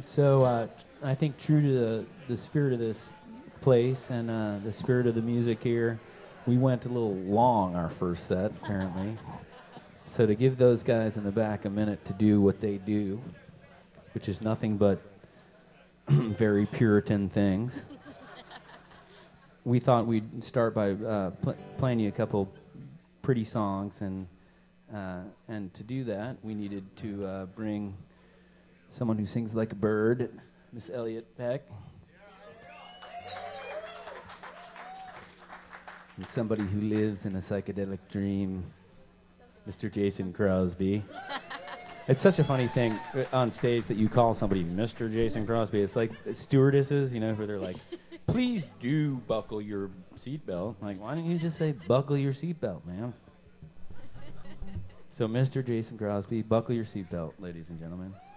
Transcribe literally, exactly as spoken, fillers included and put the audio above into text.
So uh, I think true to the, the spirit of this place and uh, the spirit of the music here, we went a little long our first set, apparently. So to give those guys in the back a minute to do what they do, which is nothing but very Puritan things, we thought we'd start by uh, pl- playing you a couple pretty songs, and uh, and to do that, we needed to uh, bring someone who sings like a bird, Miss Elliot Peck, and somebody who lives in a psychedelic dream, Mister Jason Crosby. It's such a funny thing on stage that you call somebody Mister Jason Crosby. It's like stewardesses, you know, where they're like, please do buckle your seatbelt. Like, why don't you just say buckle your seatbelt, man? So Mister Jason Crosby, buckle your seatbelt, ladies and gentlemen.